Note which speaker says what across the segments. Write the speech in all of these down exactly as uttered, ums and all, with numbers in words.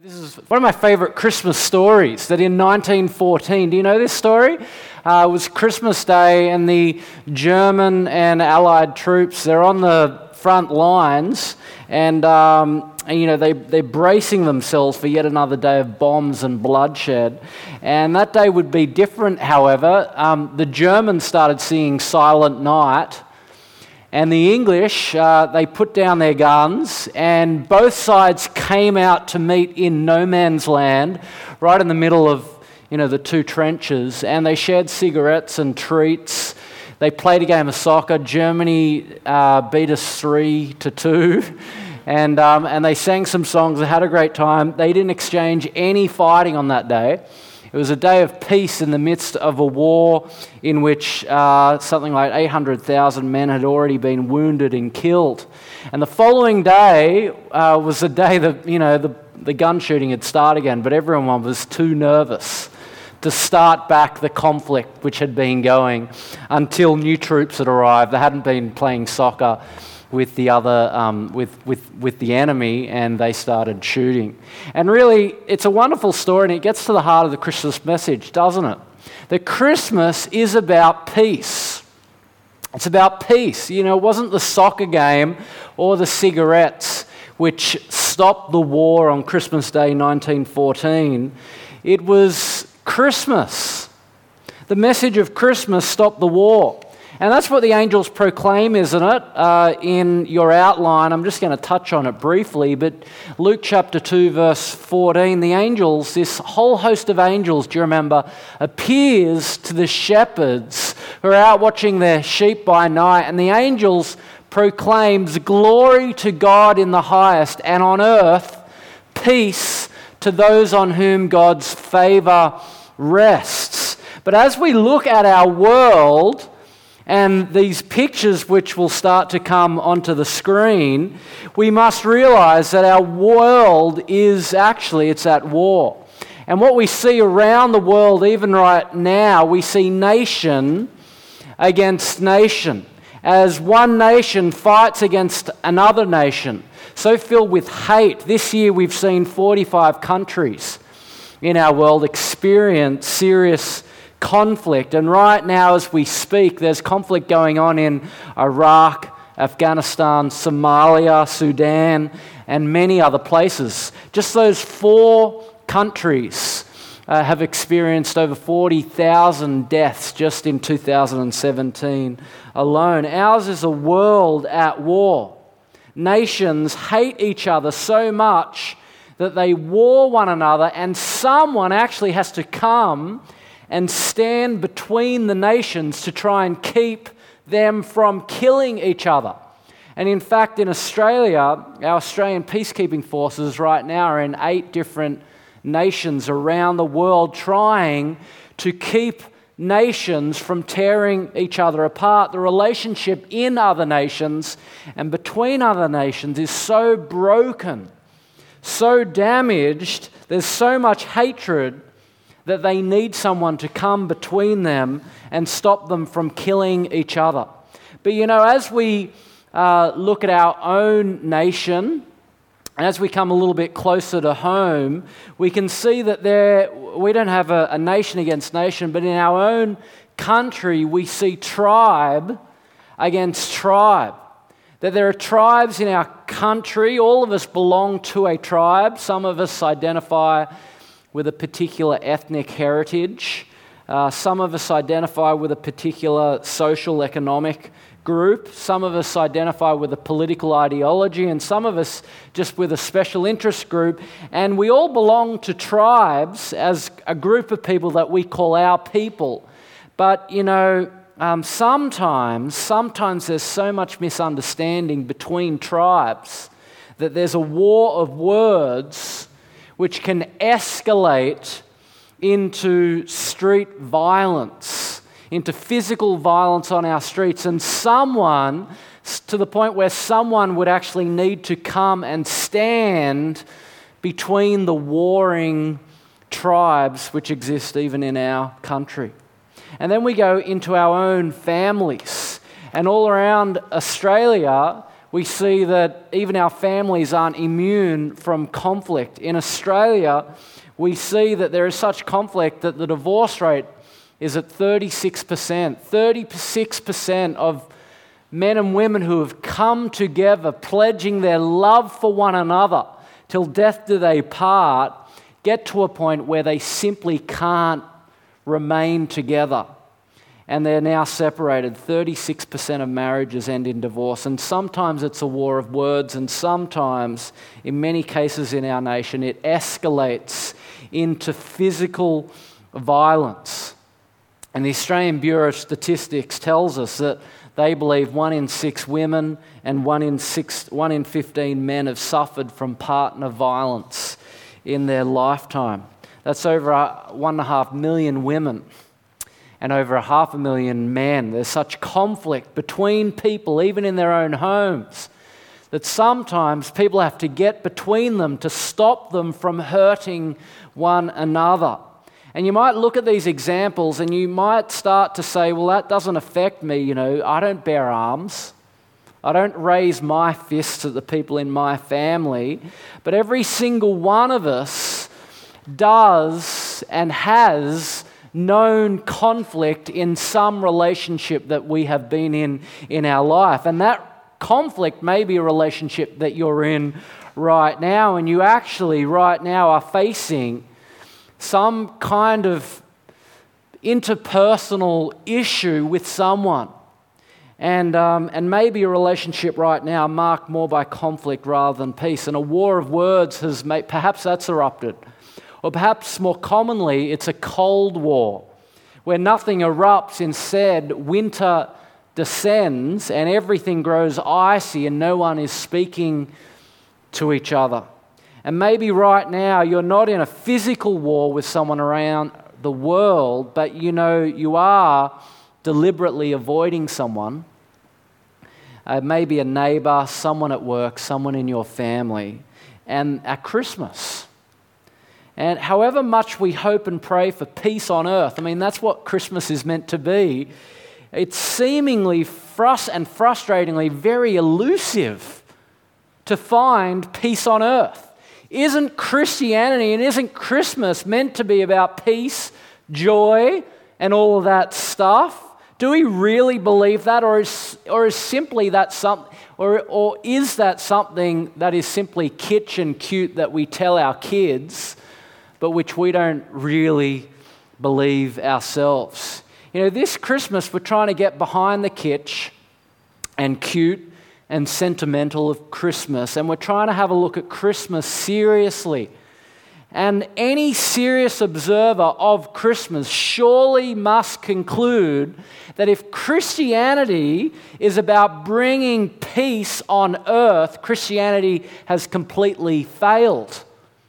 Speaker 1: This is one of my favourite Christmas stories, that in nineteen fourteen, do you know this story? Uh, it was Christmas Day and the German and Allied troops, they're on the front lines and, um, and you know, they, they're bracing themselves for yet another day of bombs and bloodshed. And that day would be different, however. Um, the Germans started singing Silent Night. And the English, uh, they put down their guns, and both sides came out to meet in no man's land, right in the middle of, you know, the two trenches, and they shared cigarettes and treats. They played a game of soccer. Germany uh, beat us three to two, and um, and they sang some songs. They had a great time. They didn't exchange any fighting on that day. It was a day of peace in the midst of a war in which uh, something like eight hundred thousand men had already been wounded and killed. And the following day uh, was the day that, you know, the, the gun shooting had started again, but everyone was too nervous to start back the conflict which had been going until new troops had arrived. They hadn't been playing soccer with the other, um, with, with, with the enemy, and they started shooting. And really, it's a wonderful story, and it gets to the heart of the Christmas message, doesn't it? That Christmas is about peace. It's about peace. You know, it wasn't the soccer game or the cigarettes which stopped the war on Christmas Day nineteen fourteen. It was Christmas. The message of Christmas stopped the war. And that's what the angels proclaim, isn't it? Uh, in your outline, I'm just going to touch on it briefly, but Luke chapter two, verse fourteen, the angels, this whole host of angels, do you remember, appears to the shepherds who are out watching their sheep by night, and the angels proclaims glory to God in the highest, and on earth, peace to those on whom God's favour rests. But as we look at our world, and these pictures which will start to come onto the screen, we must realize that our world is actually, it's at war. And what we see around the world, even right now, we see nation against nation. As one nation fights against another nation, so filled with hate. This year we've seen forty-five countries in our world experience serious conflict, and right now as we speak there's conflict going on in Iraq, Afghanistan, Somalia, Sudan, and many other places. Just those four countries uh, have experienced over forty thousand deaths just in two thousand seventeen alone. Ours is a world at war. Nations hate each other so much that they war one another, and someone actually has to come and stand between the nations to try and keep them from killing each other. And in fact, in Australia, our Australian peacekeeping forces right now are in eight different nations around the world trying to keep nations from tearing each other apart. The relationship in other nations and between other nations is so broken, so damaged, there's so much hatred that they need someone to come between them and stop them from killing each other. But you know, as we uh, look at our own nation, and as we come a little bit closer to home, we can see that there we don't have a, a nation against nation, but in our own country we see tribe against tribe. That there are tribes in our country. All of us belong to a tribe. Some of us identify with a particular ethnic heritage. Uh, some of us identify with a particular social economic group. Some of us identify with a political ideology, and some of us just with a special interest group. And we all belong to tribes as a group of people that we call our people. But, you know, um, sometimes, sometimes there's so much misunderstanding between tribes that there's a war of words which can escalate into street violence, into physical violence on our streets, and someone, to the point where someone would actually need to come and stand between the warring tribes which exist even in our country. And then we go into our own families, and all around Australia We see that even our families aren't immune from conflict. In Australia, we see that there is such conflict that the divorce rate is at thirty-six percent. thirty-six percent of men and women who have come together pledging their love for one another till death do they part get to a point where they simply can't remain together. And they're now separated. thirty-six percent of marriages end in divorce. And sometimes it's a war of words, and sometimes, in many cases in our nation, it escalates into physical violence. And the Australian Bureau of Statistics tells us that they believe one in six women and one in six, one in fifteen men have suffered from partner violence in their lifetime. That's over one and a half million women and over a half a million men. There's such conflict between people, even in their own homes, that sometimes people have to get between them to stop them from hurting one another. And you might look at these examples and you might start to say, well, that doesn't affect me, you know, I don't bear arms. I don't raise my fists at the people in my family. But every single one of us does and has known conflict in some relationship that we have been in in our life. And that conflict may be a relationship that you're in right now, and you actually right now are facing some kind of interpersonal issue with someone. And, um, and maybe a relationship right now marked more by conflict rather than peace. And a war of words has made, perhaps that's erupted. Or perhaps more commonly, it's a cold war, where nothing erupts, instead winter descends and everything grows icy and no one is speaking to each other. And maybe right now you're not in a physical war with someone around the world, but you know you are deliberately avoiding someone. Uh, maybe a neighbor, someone at work, someone in your family. And at Christmas, and however much we hope and pray for peace on earth, I mean, that's what Christmas is meant to be, it's seemingly frust- and frustratingly very elusive to find peace on earth. Isn't Christianity and isn't Christmas meant to be about peace, joy, and all of that stuff? Do we really believe that, or is or is simply that some, or or is that something that is simply kitsch and cute that we tell our kids, but which we don't really believe ourselves? You know, this Christmas we're trying to get behind the kitsch and cute and sentimental of Christmas, and we're trying to have a look at Christmas seriously. And any serious observer of Christmas surely must conclude that if Christianity is about bringing peace on earth, Christianity has completely failed.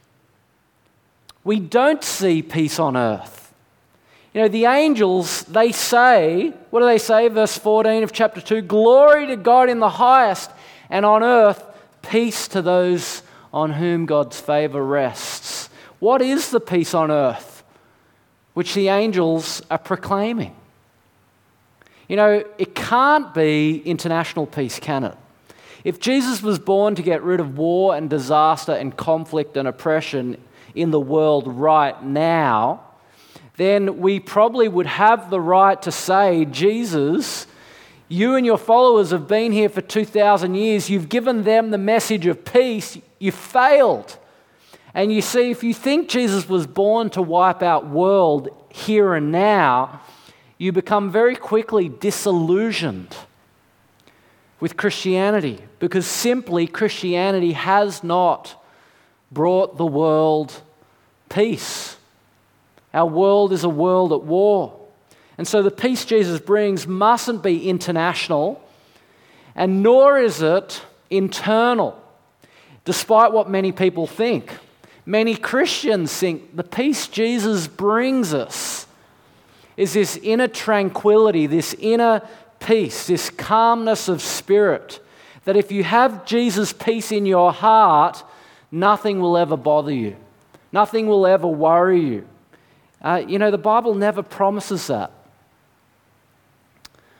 Speaker 1: We don't see peace on earth. You know, the angels, they say, what do they say? Verse fourteen of chapter two, glory to God in the highest, and on earth peace to those on whom God's favor rests. What is the peace on earth which the angels are proclaiming? You know, it can't be international peace, can it? If Jesus was born to get rid of war and disaster and conflict and oppression in the world right now, then we probably would have the right to say, Jesus, you and your followers have been here for two thousand years. You've given them the message of peace. You failed. And you see, if you think Jesus was born to wipe out world here and now, you become very quickly disillusioned with Christianity, because simply Christianity has not brought the world peace. Our world is a world at war. And so the peace Jesus brings mustn't be international, and nor is it internal, despite what many people think. Many Christians think the peace Jesus brings us is this inner tranquility, this inner peace, this calmness of spirit, that if you have Jesus' peace in your heart, nothing will ever bother you. Nothing will ever worry you. Uh, you know, the Bible never promises that.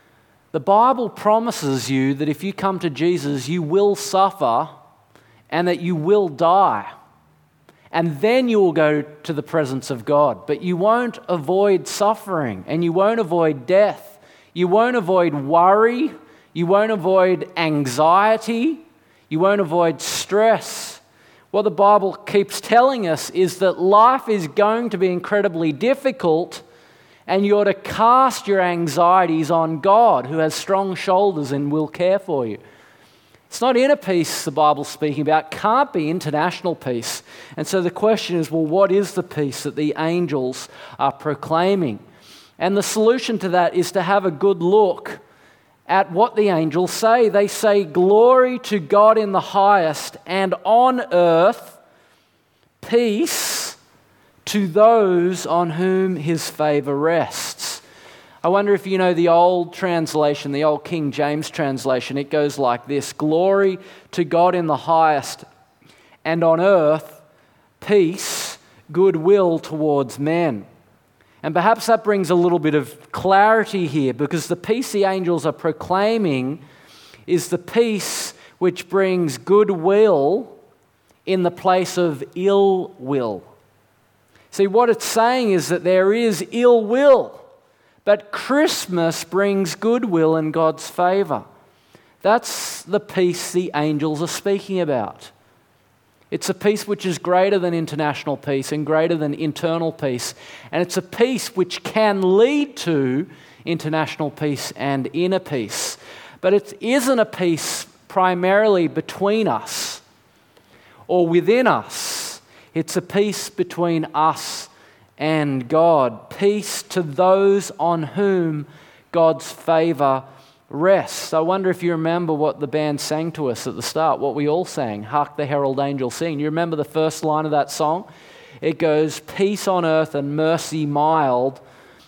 Speaker 1: The Bible promises you that if you come to Jesus, you will suffer and that you will die. And then you will go to the presence of God. But you won't avoid suffering and you won't avoid death. You won't avoid worry. You won't avoid anxiety. You won't avoid stress. What the Bible keeps telling us is that life is going to be incredibly difficult, and you're to cast your anxieties on God, who has strong shoulders and will care for you. It's not inner peace the Bible's speaking about, can't be international peace. And so the question is, well, what is the peace that the angels are proclaiming? And the solution to that is to have a good look at what the angels say. They say, glory to God in the highest, and on earth, peace to those on whom his favor rests. I wonder if you know the old translation, the old King James translation. It goes like this: glory to God in the highest, and on earth, peace, goodwill towards men. And perhaps that brings a little bit of clarity here, because the peace the angels are proclaiming is the peace which brings goodwill in the place of ill will. See, what it's saying is that there is ill will, but Christmas brings goodwill and God's favor. That's the peace the angels are speaking about. It's a peace which is greater than international peace and greater than internal peace. And it's a peace which can lead to international peace and inner peace. But it isn't a peace primarily between us or within us. It's a peace between us and God. Peace to those on whom God's favor rests. I wonder if you remember what the band sang to us at the start, what we all sang, Hark the Herald Angels Sing. You remember the first line of that song? It goes, peace on earth and mercy mild,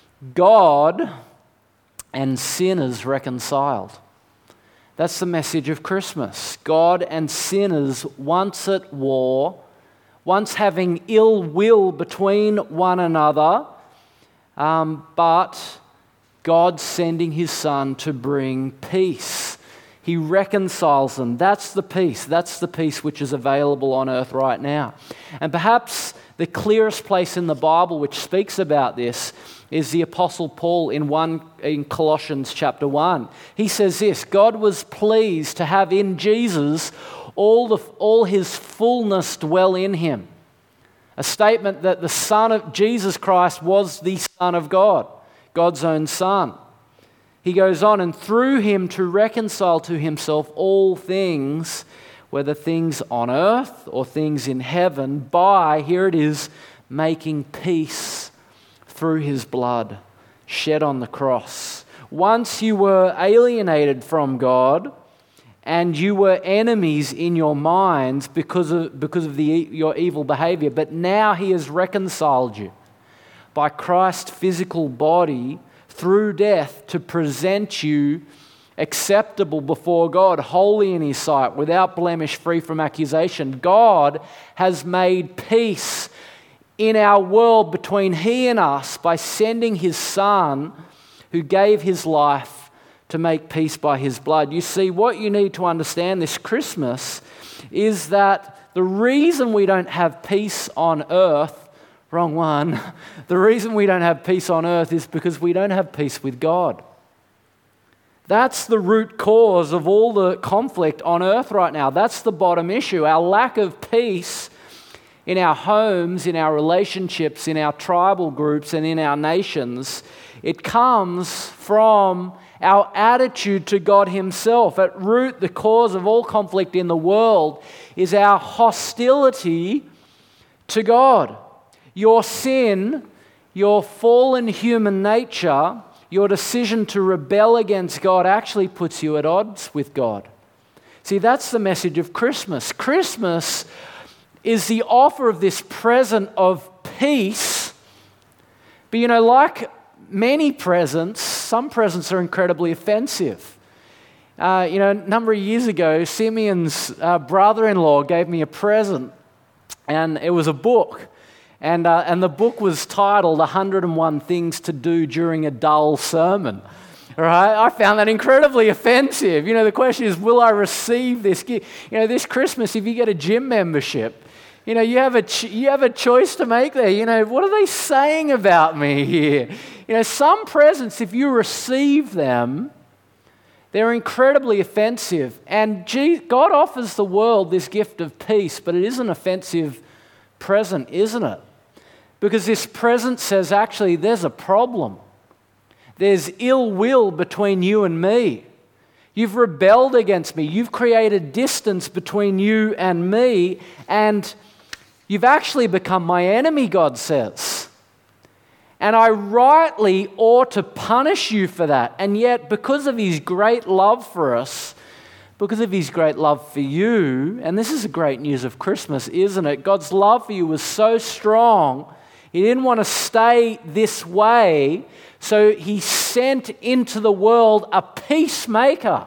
Speaker 1: God and sinners reconciled. That's the message of Christmas. God and sinners once at war, once having ill will between one another, um, but God sending his Son to bring peace. He reconciles them. That's the peace. That's the peace which is available on earth right now. And perhaps the clearest place in the Bible which speaks about this is the Apostle Paul in one in Colossians chapter one. He says this: God was pleased to have in Jesus all the all his fullness dwell in him. A statement that the Son of Jesus Christ was the Son of God, God's own Son. He goes on, and through him to reconcile to himself all things, whether things on earth or things in heaven, by, here it is, making peace through his blood shed on the cross. Once you were alienated from God, and you were enemies in your minds because of, because of the, your evil behavior, but now he has reconciled you by Christ's physical body through death to present you acceptable before God, holy in his sight, without blemish, free from accusation. God has made peace in our world between he and us by sending his Son, who gave his life to make peace by his blood. You see, what you need to understand this Christmas is that the reason we don't have peace on earth, wrong one, the reason we don't have peace on earth is because we don't have peace with God. That's the root cause of all the conflict on earth right now. That's the bottom issue. Our lack of peace in our homes, in our relationships, in our tribal groups, and in our nations, it comes from our attitude to God himself. At root, the cause of all conflict in the world is our hostility to God. Your sin, your fallen human nature, your decision to rebel against God actually puts you at odds with God. See, that's the message of Christmas. Christmas is the offer of this present of peace. But you know, like many presents, some presents are incredibly offensive. Uh, you know, a number of years ago, Simeon's uh, brother-in-law gave me a present, and it was a book. And, uh, and the book was titled one hundred and one Things to Do During a Dull Sermon. right? I found that incredibly offensive. You know, the question is, will I receive this gift? You know, this Christmas, if you get a gym membership, you know, you have a ch- you have a choice to make there. You know, what are they saying about me here? You know, some presents, if you receive them, they're incredibly offensive. And God offers the world this gift of peace, but it is an offensive present, isn't it? Because this present says, actually, there's a problem. There's ill will between you and me. You've rebelled against me. You've created distance between you and me, and you've actually become my enemy, God says. And I rightly ought to punish you for that. And yet, because of his great love for us, because of his great love for you, and this is the great news of Christmas, isn't it? God's love for you was so strong, he didn't want to stay this way, so he sent into the world a peacemaker,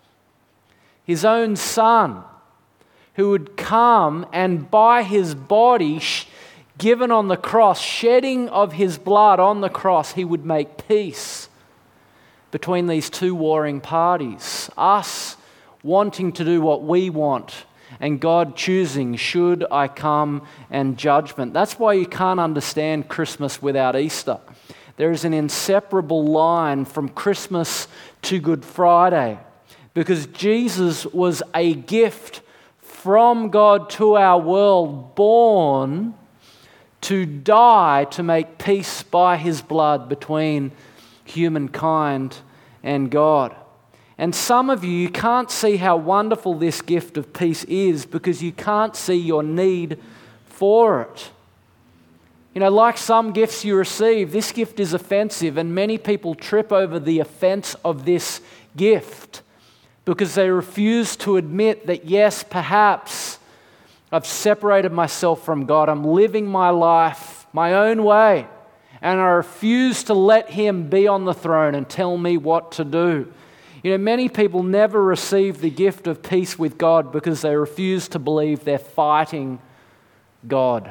Speaker 1: his own son, who would come and by his body given on the cross, shedding of his blood on the cross, he would make peace between these two warring parties. Us wanting to do what we want, and God choosing, should I come, and judgment. That's why you can't understand Christmas without Easter. There is an inseparable line from Christmas to Good Friday, because Jesus was a gift from God to our world, born to die to make peace by his blood between humankind and God. And some of you, you can't see how wonderful this gift of peace is because you can't see your need for it. You know, like some gifts you receive, this gift is offensive, and many people trip over the offense of this gift because they refuse to admit that, yes, perhaps I've separated myself from God. I'm living my life my own way, and I refuse to let him be on the throne and tell me what to do. You know, many people never receive the gift of peace with God because they refuse to believe they're fighting God.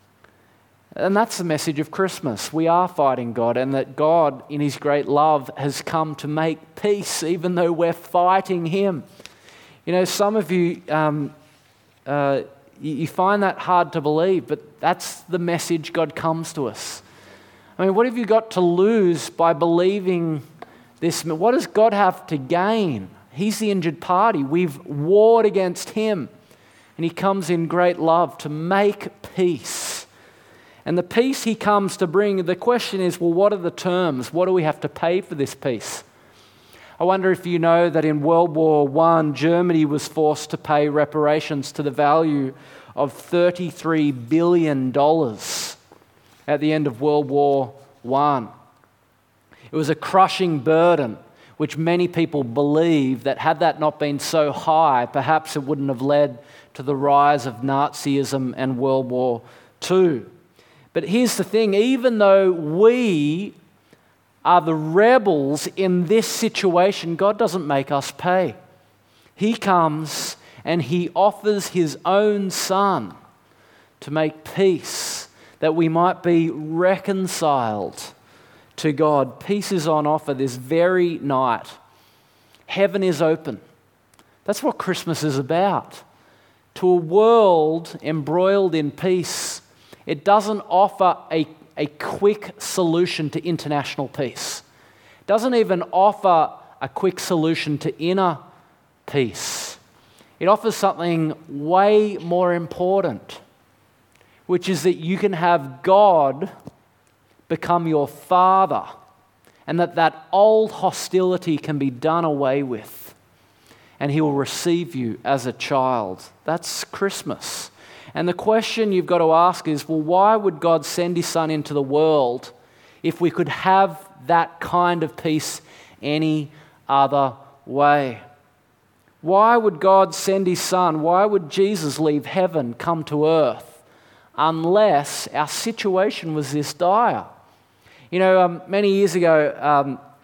Speaker 1: And that's the message of Christmas. We are fighting God, and that God, in his great love, has come to make peace even though we're fighting him. You know, some of you... Um, uh, You find that hard to believe, but that's the message God comes to us. I mean, what have you got to lose by believing this? What does God have to gain? He's the injured party. We've warred against him, and he comes in great love to make peace. And the peace he comes to bring, the question is, well, what are the terms? What do we have to pay for this peace? I wonder if you know that in World War One, Germany was forced to pay reparations to the value of thirty-three billion dollars at the end of World War One. It was a crushing burden, which many people believe that had that not been so high, perhaps it wouldn't have led to the rise of Nazism and World War Two. But here's the thing, even though we are the rebels in this situation, God doesn't make us pay. He comes and he offers his own son to make peace, that we might be reconciled to God. Peace is on offer this very night. Heaven is open. That's what Christmas is about. To a world embroiled in peace, it doesn't offer a a quick solution to international peace. It doesn't even offer a quick solution to inner peace. It offers something way more important, which is that you can have God become your father, and that that old hostility can be done away with, and he will receive you as a child. That's Christmas. And the question you've got to ask is, well, why would God send his son into the world if we could have that kind of peace any other way? Why would God send his son? Why would Jesus leave heaven, come to earth, unless our situation was this dire? You know, um, many years ago, um,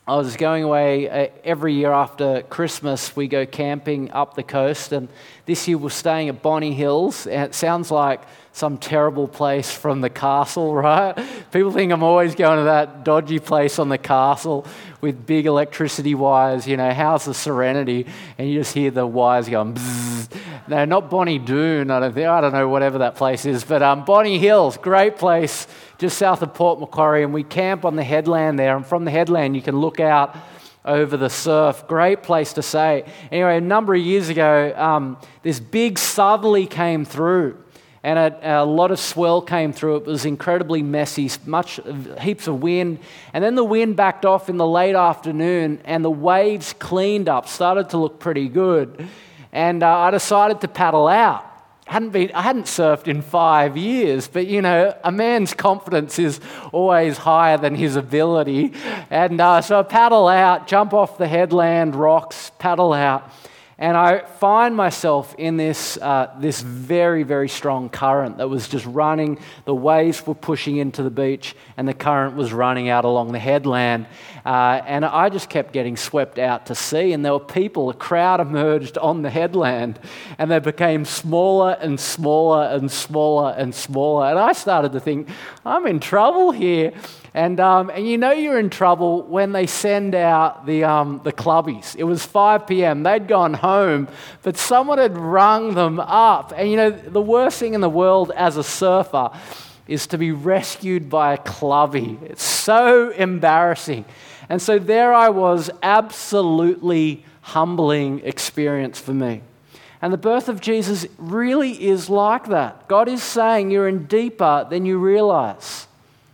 Speaker 1: I was going away uh, every year after Christmas. We go camping up the coast, and this year we're staying at Bonny Hills. And it sounds like some terrible place from the castle, right? People think I'm always going to that dodgy place on the castle with big electricity wires. You know, how's the Serenity? And you just hear the wires going bzzz. No, not Bonny Doon. I don't think. I don't know whatever that place is, but um, Bonny Hills, great place, just south of Port Macquarie, and we camp on the headland there. And from the headland, you can look out over the surf. Great place to stay. Anyway, a number of years ago, um, this big southerly came through, and a, a lot of swell came through. It was incredibly messy, much heaps of wind, and then the wind backed off in the late afternoon, and the waves cleaned up, started to look pretty good. And uh, I decided to paddle out. Hadn't been, I hadn't surfed in five years, but you know, a man's confidence is always higher than his ability. And uh, so I paddle out, jump off the headland, rocks, paddle out, and I find myself in this uh, this very, very strong current that was just running. The waves were pushing into the beach, and the current was running out along the headland. Uh, and I just kept getting swept out to sea, and there were people, a crowd emerged on the headland, and they became smaller and smaller and smaller and smaller. And I started to think, I'm in trouble here. And um, and you know you're in trouble when they send out the um, the clubbies. It was five p.m. They'd gone home, but someone had rung them up. And you know, the worst thing in the world as a surfer is to be rescued by a clubbie. It's so embarrassing. And so there I was, absolutely humbling experience for me. And the birth of Jesus really is like that. God is saying you're in deeper than you realize.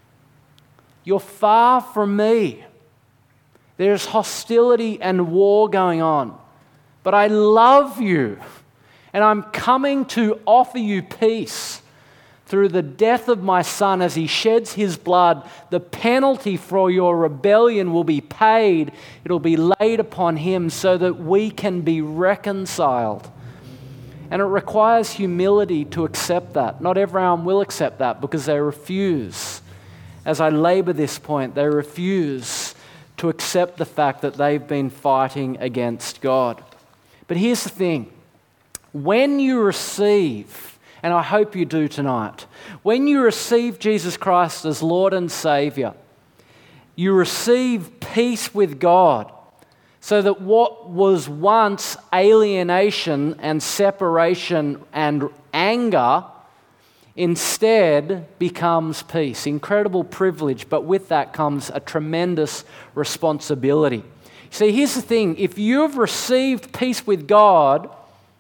Speaker 1: You're far from me. There's hostility and war going on. But I love you, and I'm coming to offer you peace. Through the death of my Son, as he sheds his blood, the penalty for your rebellion will be paid. It'll be laid upon him so that we can be reconciled. And it requires humility to accept that. Not everyone will accept that because they refuse. As I labor this point, they refuse to accept the fact that they've been fighting against God. But here's the thing. When you receive, and I hope you do tonight, when you receive Jesus Christ as Lord and Savior, you receive peace with God, so that what was once alienation and separation and anger instead becomes peace. Incredible privilege, but with that comes a tremendous responsibility. See, here's the thing. If you've received peace with God,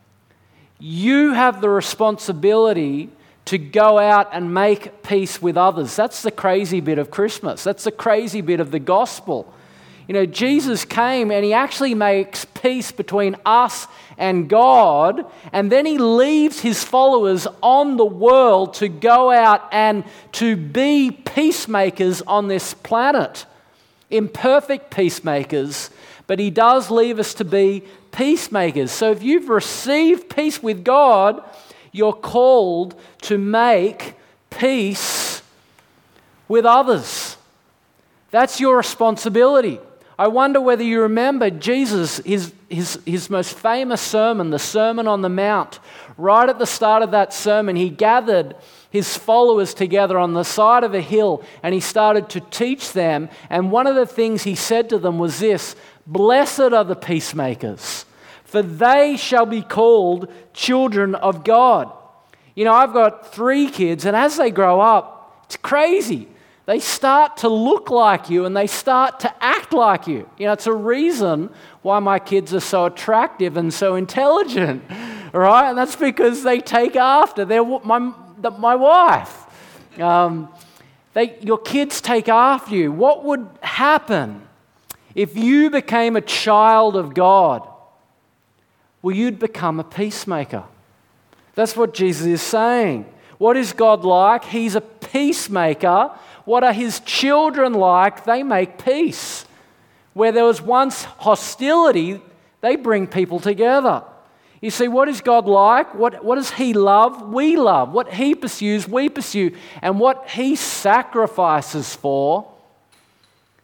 Speaker 1: you have the responsibility to go out and make peace with others. That's the crazy bit of Christmas. That's the crazy bit of the gospel. You know, Jesus came and he actually makes peace between us and God, and then he leaves his followers on the world to go out and to be peacemakers on this planet. Imperfect peacemakers, but he does leave us to be peacemakers. So if you've received peace with God, you're called to make peace with others. That's your responsibility. I wonder whether you remember Jesus, his, his, his most famous sermon, the Sermon on the Mount. Right at the start of that sermon, he gathered his followers together on the side of a hill and he started to teach them. And one of the things he said to them was this: "Blessed are the peacemakers, for they shall be called children of God." You know, I've got three kids, and as they grow up, it's crazy. They start to look like you and they start to act like you. You know, it's a reason why my kids are so attractive and so intelligent, right? And that's because they take after their, my, my wife. Um, they, your kids take after you. What would happen if you became a child of God? Well, you'd become a peacemaker. That's what Jesus is saying. What is God like? He's a peacemaker. What are his children like? They make peace. Where there was once hostility, they bring people together. You see, what is God like? What, what does he love? We love. What he pursues, we pursue. And what he sacrifices for,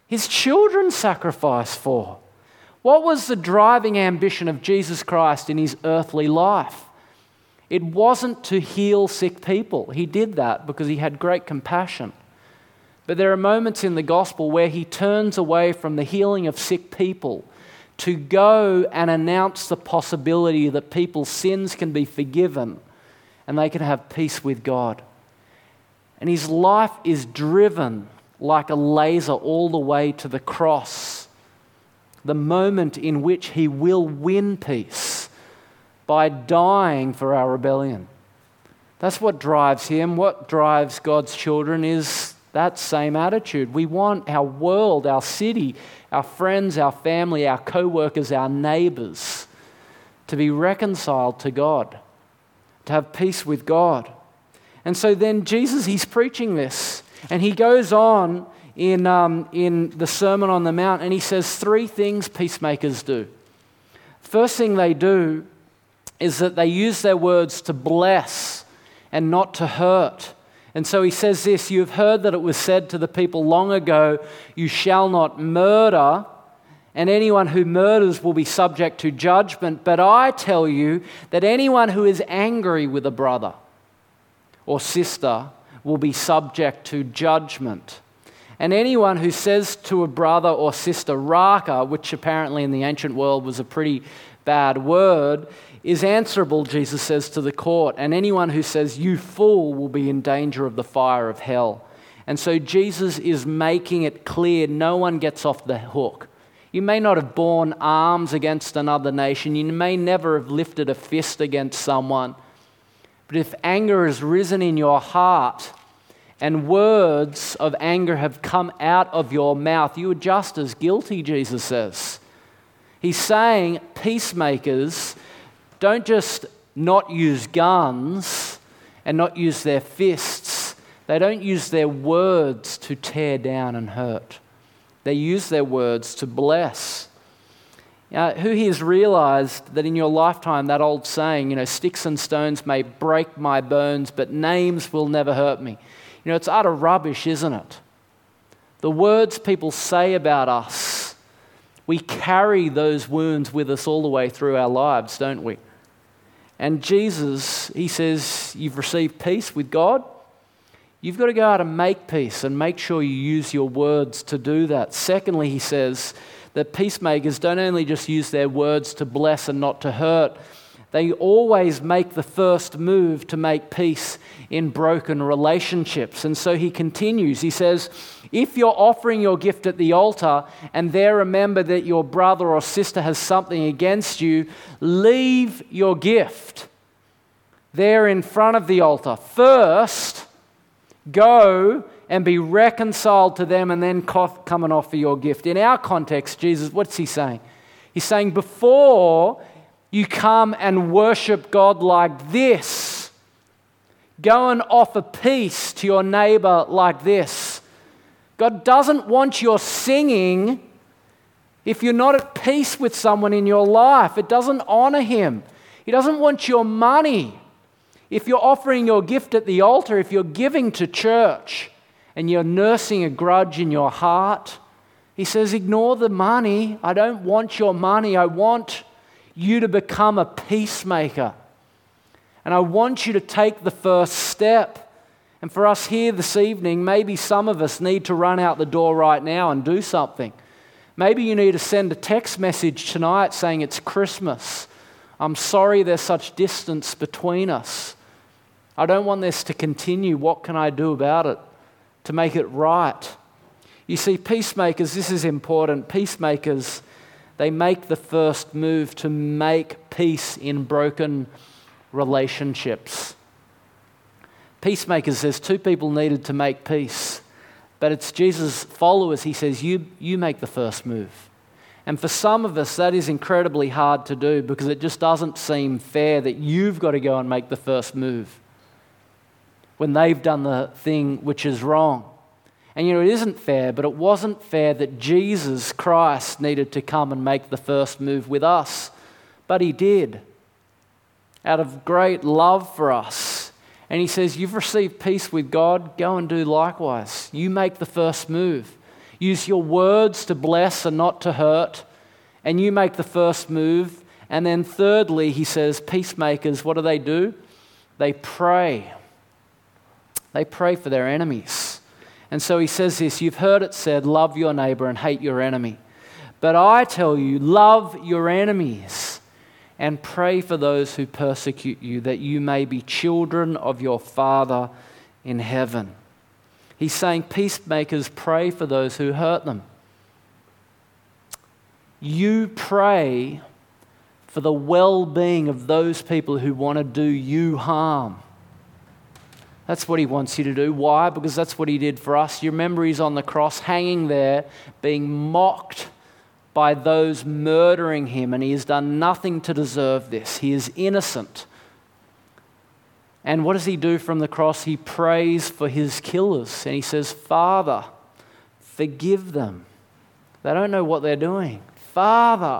Speaker 1: his children sacrificed for. What was the driving ambition of Jesus Christ in his earthly life? It wasn't to heal sick people. He did that because he had great compassion. But there are moments in the gospel where he turns away from the healing of sick people to go and announce the possibility that people's sins can be forgiven and they can have peace with God. And his life is driven like a laser all the way to the cross, the moment in which he will win peace by dying for our rebellion. That's what drives him. What drives God's children is that same attitude. We want our world, our city, our friends, our family, our co-workers, our neighbors to be reconciled to God, to have peace with God. And so then Jesus, he's preaching this, and he goes on in, um, in the Sermon on the Mount, and he says three things peacemakers do. First thing they do is that they use their words to bless and not to hurt. And so he says this, "You have heard that it was said to the people long ago, 'You shall not murder, and anyone who murders will be subject to judgment. But I tell you that anyone who is angry with a brother or sister will be subject to judgment. And anyone who says to a brother or sister, raka,' which apparently in the ancient world was a pretty bad word, is answerable," Jesus says, "to the court. And anyone who says, 'You fool,' will be in danger of the fire of hell." And so Jesus is making it clear no one gets off the hook. You may not have borne arms against another nation. You may never have lifted a fist against someone. But if anger has risen in your heart and words of anger have come out of your mouth, you are just as guilty, Jesus says. He's saying peacemakers don't just not use guns and not use their fists. They don't use their words to tear down and hurt. They use their words to bless. Uh, who here has realized that in your lifetime, that old saying, you know, sticks and stones may break my bones, but names will never hurt me. You know, it's utter rubbish, isn't it? The words people say about us, we carry those wounds with us all the way through our lives, don't we? And Jesus, he says, you've received peace with God. You've got to go out and make peace and make sure you use your words to do that. Secondly, he says that peacemakers don't only just use their words to bless and not to hurt, they always make the first move to make peace in broken relationships. And so he continues, he says, if you're offering your gift at the altar and there remember that your brother or sister has something against you, leave your gift there in front of the altar. First, go and be reconciled to them and then come and offer your gift. In our context, Jesus, what's he saying? He's saying before you come and worship God like this, go and offer peace to your neighbor like this. God doesn't want your singing if you're not at peace with someone in your life. It doesn't honor him. He doesn't want your money. If you're offering your gift at the altar, if you're giving to church and you're nursing a grudge in your heart, he says, ignore the money. I don't want your money. I want you to become a peacemaker. And I want you to take the first step. And for us here this evening, maybe some of us need to run out the door right now and do something. Maybe you need to send a text message tonight saying it's Christmas. I'm sorry there's such distance between us. I don't want this to continue. What can I do about it to make it right? You see, peacemakers, this is important. Peacemakers, they make the first move to make peace in broken relationships. Peacemakers, there's two people needed to make peace. But it's Jesus' followers, he says, you, you make the first move. And for some of us, that is incredibly hard to do because it just doesn't seem fair that you've got to go and make the first move when they've done the thing which is wrong. And you know, it isn't fair, but it wasn't fair that Jesus Christ needed to come and make the first move with us. But he did, out of great love for us. And he says, you've received peace with God, go and do likewise. You make the first move. Use your words to bless and not to hurt, and you make the first move. And then thirdly, he says, peacemakers, what do they do? They pray. They pray for their enemies. And so he says this, you've heard it said, love your neighbor and hate your enemy. But I tell you, love your enemies and pray for those who persecute you, that you may be children of your Father in heaven. He's saying peacemakers pray for those who hurt them. You pray for the well-being of those people who want to do you harm. That's what he wants you to do. Why? Because that's what he did for us. You remember he's on the cross, hanging there, being mocked by those murdering him, and he has done nothing to deserve this. He is innocent. And what does he do from the cross? He prays for his killers, and he says, Father, forgive them. They don't know what they're doing. Father,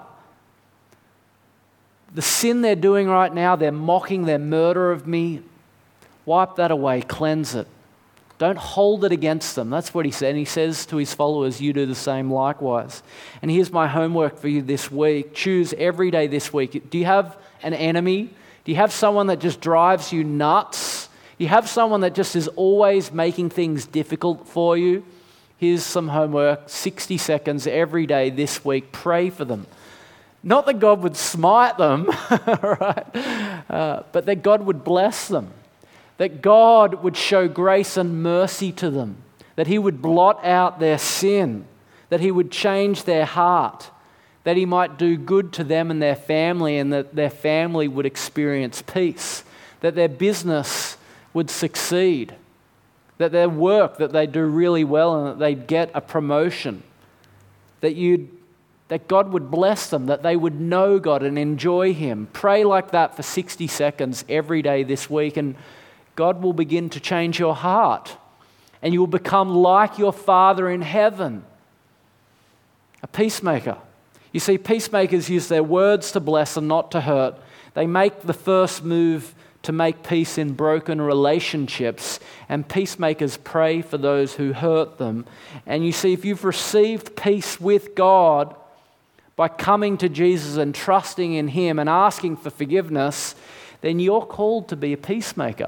Speaker 1: the sin they're doing right now, they're mocking their murder of me. Wipe that away, cleanse it. Don't hold it against them. That's what he said. And he says to his followers, you do the same likewise. And here's my homework for you this week. Choose every day this week. Do you have an enemy? Do you have someone that just drives you nuts? Do you have someone that just is always making things difficult for you? Here's some homework, sixty seconds every day this week. Pray for them. Not that God would smite them, right? Uh, but that God would bless them. That God would show grace and mercy to them, that he would blot out their sin, that he would change their heart, that he might do good to them and their family, and that their family would experience peace, that their business would succeed, that their work, that they do really well and that they'd get a promotion, that you'd that God would bless them, that they would know God and enjoy him. Pray like that for sixty seconds every day this week, and God will begin to change your heart, and you will become like your Father in heaven, a peacemaker. You see, peacemakers use their words to bless and not to hurt. They make the first move to make peace in broken relationships, and peacemakers pray for those who hurt them. And you see, if you've received peace with God by coming to Jesus and trusting in him and asking for forgiveness, then you're called to be a peacemaker.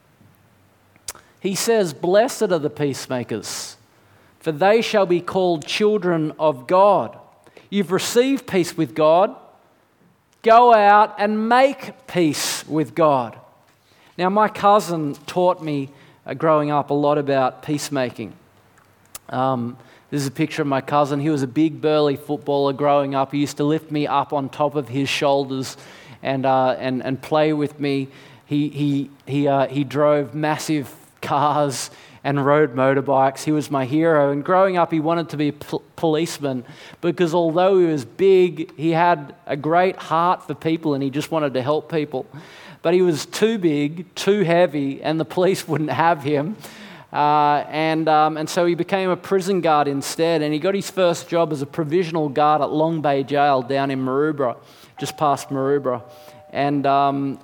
Speaker 1: He says, blessed are the peacemakers, for they shall be called children of God. You've received peace with God. Go out and make peace with God. Now, my cousin taught me uh, growing up a lot about peacemaking. Um, this is a picture of my cousin. He was a big, burly footballer growing up. He used to lift me up on top of his shoulders and uh, and and play with me. He he he uh, he drove massive cars and rode motorbikes. He was my hero. And growing up, he wanted to be a pol- policeman because although he was big, he had a great heart for people and he just wanted to help people. But he was too big, too heavy, and the police wouldn't have him. Uh, and um, and so he became a prison guard instead. And he got his first job as a provisional guard at Long Bay Jail down in Maroubra, just past Maroubra. And um,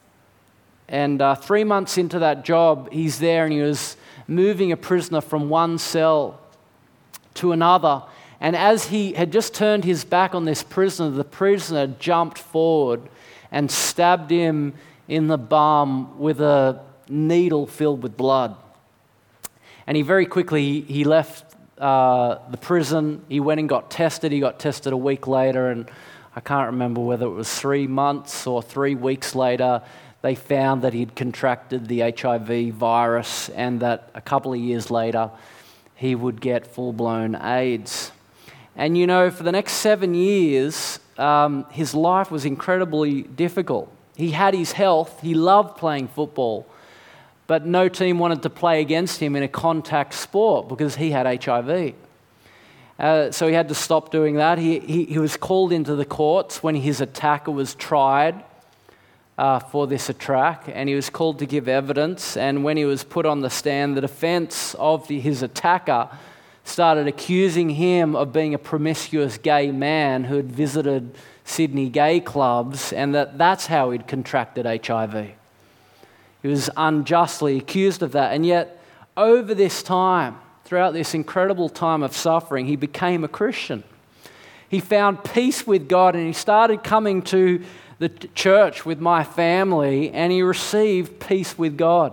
Speaker 1: And uh, three months into that job, he's there and he was moving a prisoner from one cell to another. And as he had just turned his back on this prisoner, the prisoner jumped forward and stabbed him in the bum with a needle filled with blood. And he very quickly, he left uh, the prison. He went and got tested. He got tested a week later, and I can't remember whether it was three months or three weeks later, they found that he'd contracted the H I V virus and that a couple of years later, he would get full-blown AIDS. And you know, for the next seven years, um, his life was incredibly difficult. He had his health, he loved playing football, but no team wanted to play against him in a contact sport because he had H I V. Uh, so he had to stop doing that. He, he, he was called into the courts when his attacker was tried uh, for this attack, and he was called to give evidence. And when he was put on the stand, the defense of the, his attacker started accusing him of being a promiscuous gay man who had visited Sydney gay clubs, and that that's how he'd contracted H I V. He was unjustly accused of that. And yet, over this time, throughout this incredible time of suffering, he became a Christian. He found peace with God, and he started coming to the t- church with my family, and he received peace with God.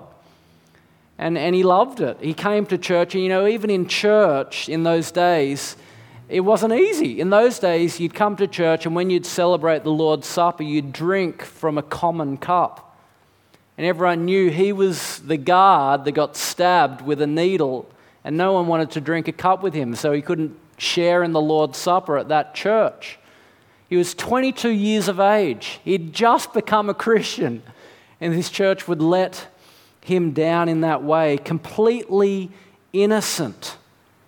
Speaker 1: And, and he loved it. He came to church, and you know, even in church in those days, it wasn't easy. In those days, you'd come to church, and when you'd celebrate the Lord's Supper, you'd drink from a common cup. And everyone knew he was the guard that got stabbed with a needle, and no one wanted to drink a cup with him, so he couldn't share in the Lord's Supper at that church. He was twenty-two years of age. He'd just become a Christian, and this church would let him down in that way, completely innocent.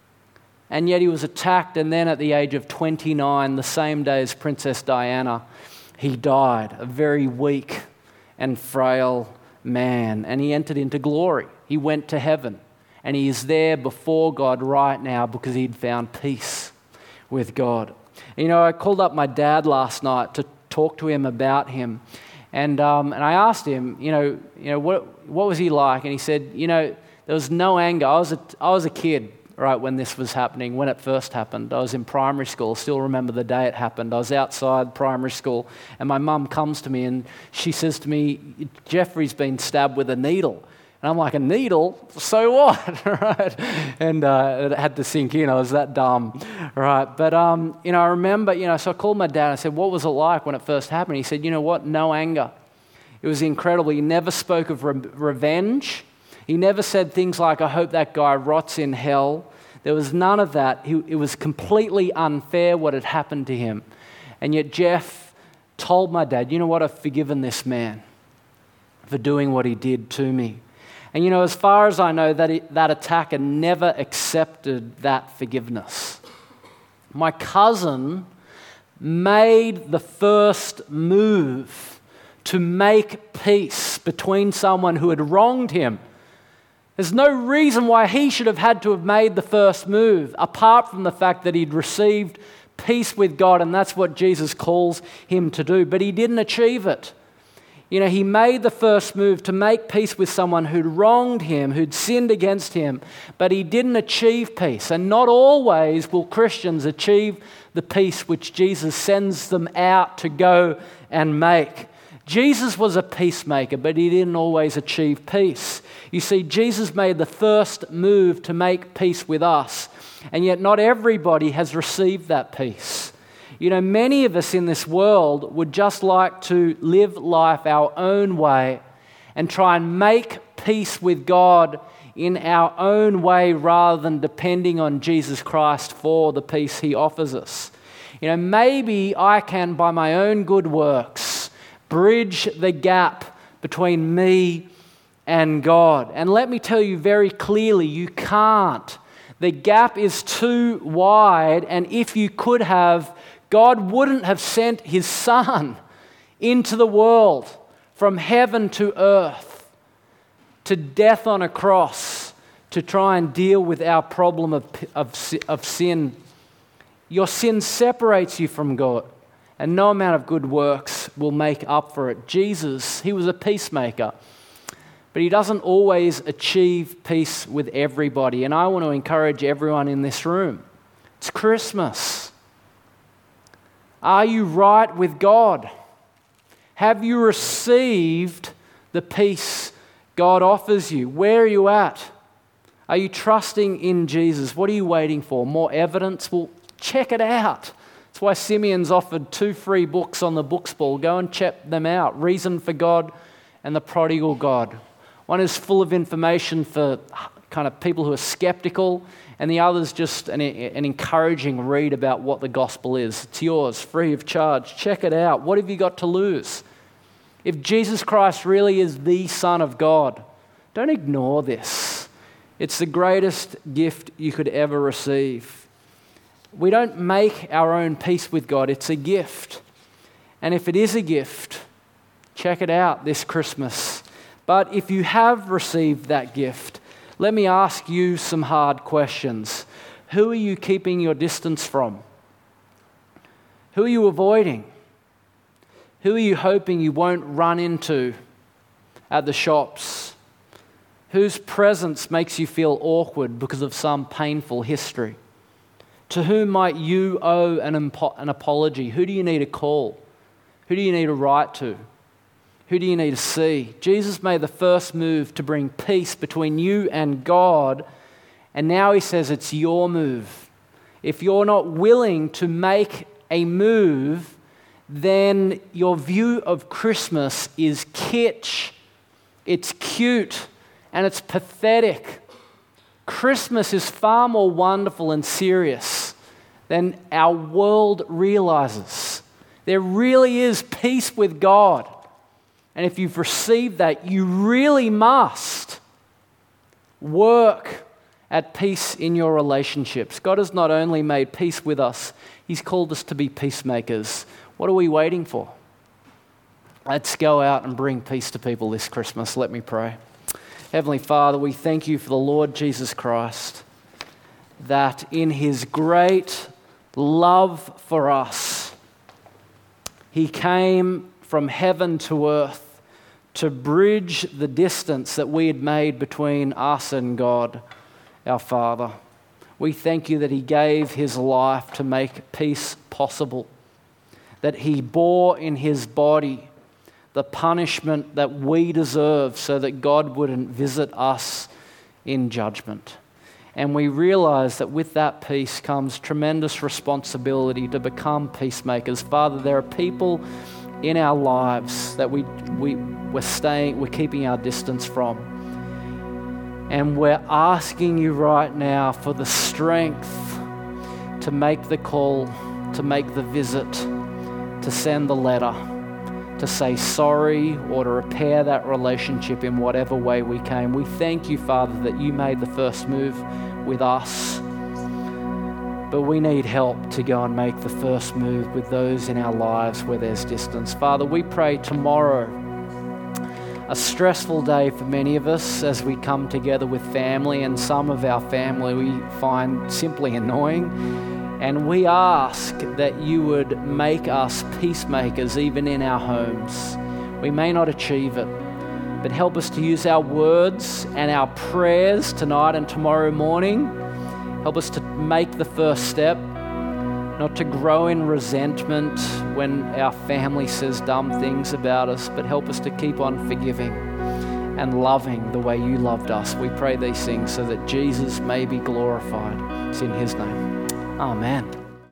Speaker 1: And yet he was attacked, and then at the age of twenty-nine, the same day as Princess Diana, he died, a very weak and frail man, and he entered into glory. He went to heaven, and he is there before God right now because he'd found peace with God. And, you know, I called up my dad last night to talk to him about him, and um, and I asked him, you know, you know what what was he like? And he said, you know, there was no anger. I was a, I was a kid. Right, when this was happening, when it first happened. I was in primary school, still remember the day it happened. I was outside primary school, and my mum comes to me and she says to me, Jeffrey's been stabbed with a needle. And I'm like, a needle? So what? Right? And uh, it had to sink in, I was that dumb. Right, but um, you know, I remember, you know, so I called my dad and I said, what was it like when it first happened? He said, you know what, no anger. It was incredible. He never spoke of re- revenge. He never said things like, I hope that guy rots in hell. There was none of that. He, it was completely unfair what had happened to him. And yet Jeff told my dad, you know what, I've forgiven this man for doing what he did to me. And you know, as far as I know, that, it, that attacker never accepted that forgiveness. My cousin made the first move to make peace between someone who had wronged him. There's no reason why he should have had to have made the first move, apart from the fact that he'd received peace with God, and that's what Jesus calls him to do. But he didn't achieve it. You know, he made the first move to make peace with someone who'd wronged him, who'd sinned against him, but he didn't achieve peace. And not always will Christians achieve the peace which Jesus sends them out to go and make. Jesus was a peacemaker, but he didn't always achieve peace. You see, Jesus made the first move to make peace with us, and yet not everybody has received that peace. You know, many of us in this world would just like to live life our own way and try and make peace with God in our own way rather than depending on Jesus Christ for the peace he offers us. You know, maybe I can, by my own good works, bridge the gap between me and God. And let me tell you very clearly, you can't. The gap is too wide, and if you could have, God wouldn't have sent his Son into the world from heaven to earth, to death on a cross, to try and deal with our problem of, of, of sin. Your sin separates you from God, and no amount of good works will make up for it. Jesus, he was a peacemaker, but he doesn't always achieve peace with everybody. And I want to encourage everyone in this room. It's Christmas. Are you right with God? Have you received the peace God offers you? Where are you at? Are you trusting in Jesus? What are you waiting for? More evidence? Well, check it out. That's why Simeon's offered two free books on the Books Ball. Go and check them out. Reason for God and The Prodigal God. One is full of information for kind of people who are skeptical, and the other is just an, an encouraging read about what the gospel is. It's yours, free of charge. Check it out. What have you got to lose? If Jesus Christ really is the Son of God, don't ignore this. It's the greatest gift you could ever receive. We don't make our own peace with God. It's a gift. And if it is a gift, check it out this Christmas. But if you have received that gift, let me ask you some hard questions. Who are you keeping your distance from? Who are you avoiding? Who are you hoping you won't run into at the shops? Whose presence makes you feel awkward because of some painful history? To whom might you owe an, impo- an apology? Who do you need to call? Who do you need to write to? Who do you need to see? Jesus made the first move to bring peace between you and God, and now he says it's your move. If you're not willing to make a move, then your view of Christmas is kitsch, it's cute, and it's pathetic. Christmas is far more wonderful and serious than our world realizes. There really is peace with God. And if you've received that, you really must work at peace in your relationships. God has not only made peace with us, he's called us to be peacemakers. What are we waiting for? Let's go out and bring peace to people this Christmas. Let me pray. Heavenly Father, we thank you for the Lord Jesus Christ, that in his great love for us, he came from heaven to earth to bridge the distance that we had made between us and God, our Father. We thank you that he gave his life to make peace possible, that he bore in his body the punishment that we deserve so that God wouldn't visit us in judgment. And we realize that with that peace comes tremendous responsibility to become peacemakers. Father, there are people in our lives that we, we, we're staying, we're keeping our distance from. And we're asking you right now for the strength to make the call, to make the visit, to send the letter, to say sorry or to repair that relationship in whatever way we came. We thank you, Father, that you made the first move with us, but we need help to go and make the first move with those in our lives where there's distance. Father, we pray tomorrow, a stressful day for many of us as we come together with family, and some of our family we find simply annoying. And we ask that you would make us peacemakers even in our homes. We may not achieve it, but help us to use our words and our prayers tonight and tomorrow morning. Help us to make the first step, not to grow in resentment when our family says dumb things about us, but help us to keep on forgiving and loving the way you loved us. We pray these things so that Jesus may be glorified. It's in his name. Amen.